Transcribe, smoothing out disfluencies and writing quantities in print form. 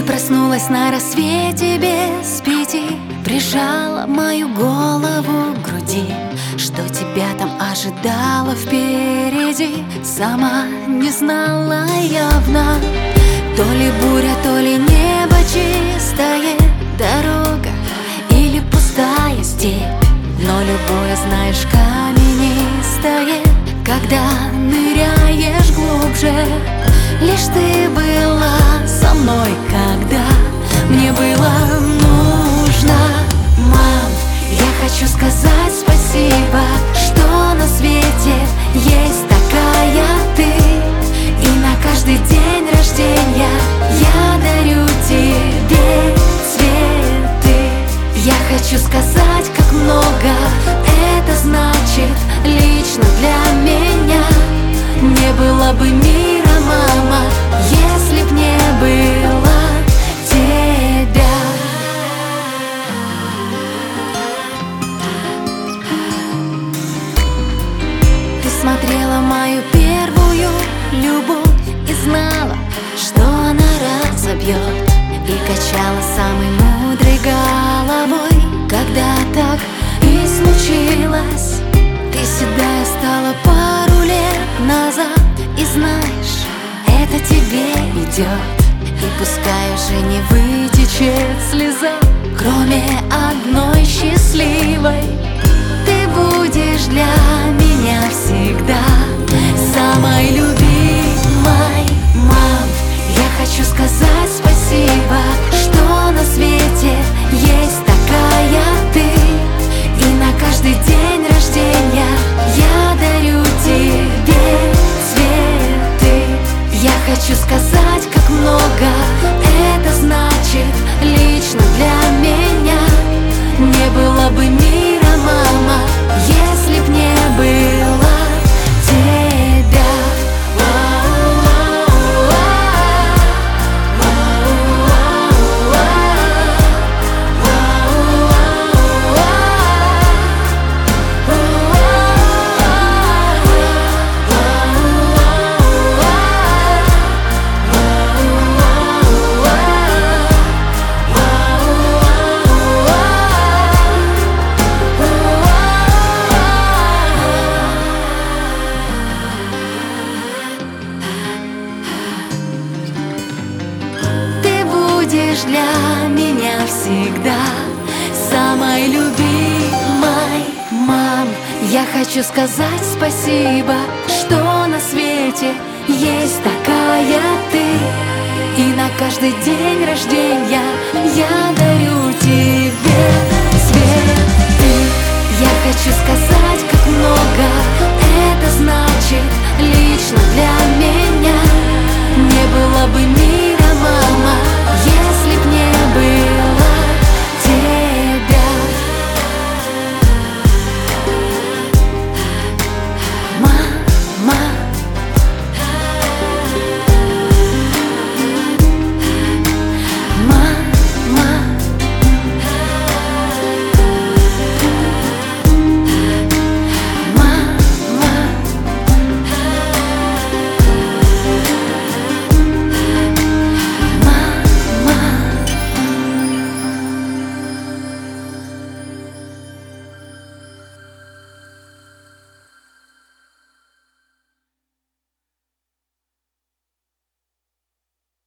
проснулась на рассвете без пяти, прижала мою голову к груди. Что тебя там ожидало впереди, сама не знала явно. То ли буря, то ли небо чистое, дорога или пустая степь. Но любое, знаешь, каменистое, когда ныряешь глубже. Лишь ты была со мной, когда мне было нужно. Мам, я хочу сказать спасибо, что на свете есть такая ты. И на каждый день рождения я дарю тебе цветы. Я хочу сказать, как много это значит лично для меня. Не было бы мира, мама, если б не было тебя. Ты смотрела мою первую любовь и знала, что она разобьет, и качала самой мудрой головой, когда так и случилось. Ты седая стала пару лет назад, и знаешь, это тебе идет. И пускай уже не вытечет слеза, кроме одной счастливой, ты будешь для меня всегда самой любимой. Мам, я хочу сказать спасибо, что на свете есть такая ты. И на каждый день рождения я дарю тебе цветы. Я хочу сказать, как много это значит лично для меня. Не было бы мира, мама, если б не было тебя. Для меня всегда самой любимой. Мам, я хочу сказать спасибо, что на свете есть такая ты. И на каждый день рождения я дарю тебе цветы. Я хочу сказать